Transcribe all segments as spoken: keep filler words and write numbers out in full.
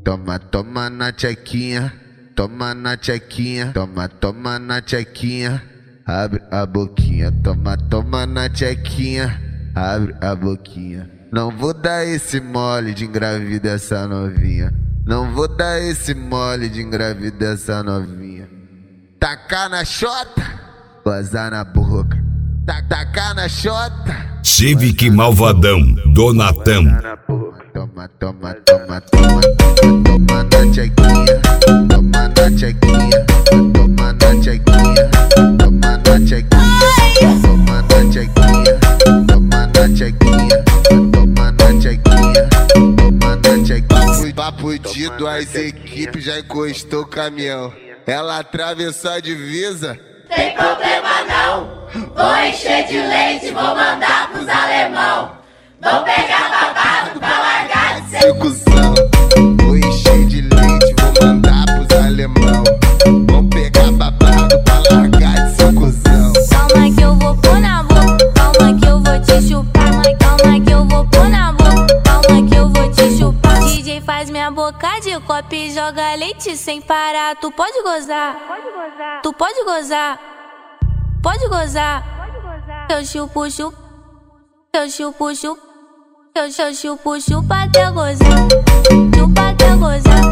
Toma, toma na tchequinha, toma na tchequinha, toma, toma na tchequinha, abre a boquinha, toma, toma na tchequinha, abre a boquinha. Não vou dar esse mole de engravidar essa novinha, não vou dar esse mole de engravidar essa novinha. Tacar na xota, gozar na boca, tacar na xota. Civic Malvadão, Donatão. Toma, toma, toma, toma, toma na tchequinha, toma na tchequinha, toma na tchequinha, toma na tchequinha, toma na tchequinha, toma na tchequinha, toma na tchequinha, toma na tchequinha. Papo de duas equipes, já encostou o caminhão, ela atravessou a divisa. Tem problema não, vou encher de leite, vou mandar pros alemão. Vou pegar babado pra largar de ser cuzão. Vou encher de leite, vou mandar pros alemão. Vou pegar babado pra largar de ser cuzão. Calma que eu vou pôr na boca, calma que eu vou te chupar. Calma que eu vou pôr na boca, calma que eu vou te chupar. D J faz minha boca de copo e joga leite sem parar. Tu pode gozar, pode gozar. Tu pode gozar, pode gozar. Eu chupo, chupo, eu chupo, chupo. Eu, eu chupo, chupa até gozar, chupa até gozar.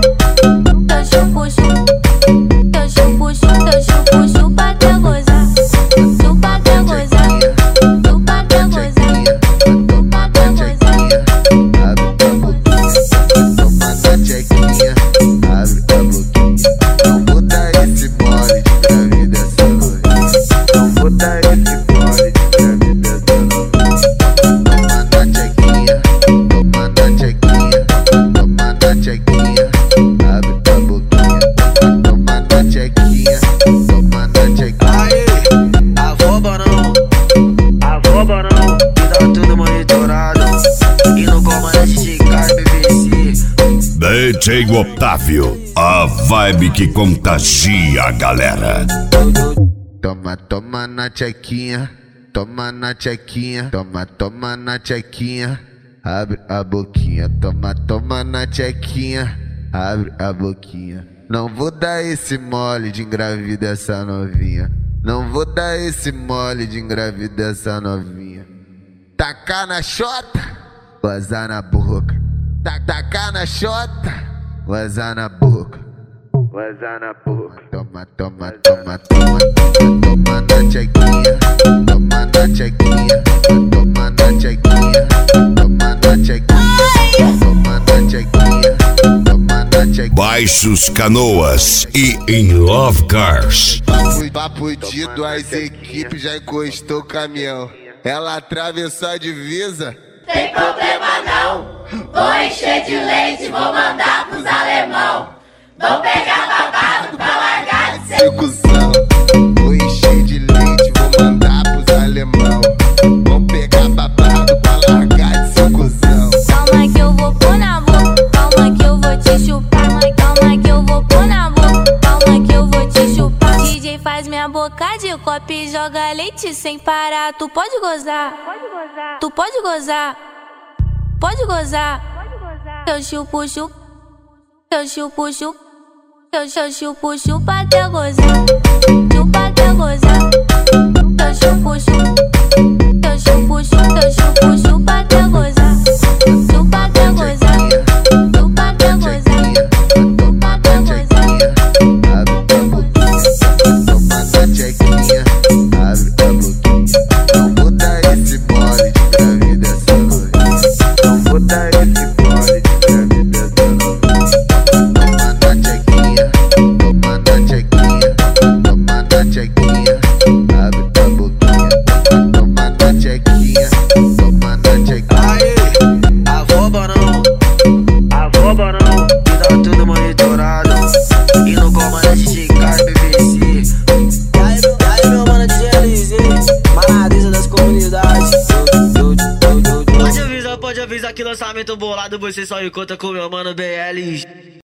Eu chupo, chupo, eu chupo, chupo, eu chupo, chupa até gozar, chupa até gozar, chupa até gozar, chupa até gozar. Abre a boquinha, toma na tchequinha, abre a boquinha. Não vou dar esse mole de engravidar essa novinha, não vou dar esse mole de engravidar essa novinha. Toma na tchequinha, toma na tchequinha, toma na tchequinha, abre a boquinha, toma na tchequinha, toma na tchequinha. Aê, afoba não, afoba não, que dá tudo monitorado. E não coma na D J Carlos B B C. D J Otávio, a vibe que contagia a galera. Toma, toma na tchequinha, toma na tchequinha, toma, toma na tchequinha, abre a boquinha, toma, toma na tchequinha, abre a boquinha. Não vou dar esse mole de engravidar essa novinha, não vou dar esse mole de engravidar essa novinha. Tacar na xota, gozar na boca, tacar na xota, gozar na boca, gozar na boca. Toma, toma, toma, toma, toma na tchequinha, toma na tchequinha, toma na tchequinha, toma na tchequinha, toma na tchequinha, toma na tchequinha. Baixos Canoas e In Love Cars. Papo, papo de duas equipes, já encostou o caminhão, ela atravessou a divisa. Tem problema não, vou encher de leite, vou mandar pros alemão. Vou pegar babado pra largar de ser cuzão. Vou encher de leite, vou mandar pros alemão. Vou pegar babado pra largar de ser cuzão. Calma que eu vou pôr na boca, calma que eu vou te chupar. Calma que eu vou pôr na boca, calma que eu vou te chupar. D J faz minha boca de copo e joga leite sem parar. Tu pode gozar, pode gozar. Tu pode gozar, pode gozar. Eu chupo, chupo, eu chupo, chupo. Eu, eu chupo, chupa até gozar, chupa até gozar. Eu chupo, chupo, eu chupo, chupo, eu chupo, chupa até gozar, chupa até gozar, chupa até gozar, chupa até gozar. Abre a boquinha, toma na tchequinha, abre a boquinha. Não vou dar esse mole de engravidar essa novinha, não vou dar esse mole de engravidar essa novinha. Toma na tchequinha, toma na tchequinha, toma na tchequinha, abre a boquinha, toma na tchequinha, toma na tchequinha. Aê, afoba não, afoba não, que dá tudo monitorado. E não coma na D J Carlos B B C. E aí, e aí meu mano de L Z, Maradeza das comunidades. Pode avisar, pode avisar que lançamento bolado, você só encontra com meu mano B L.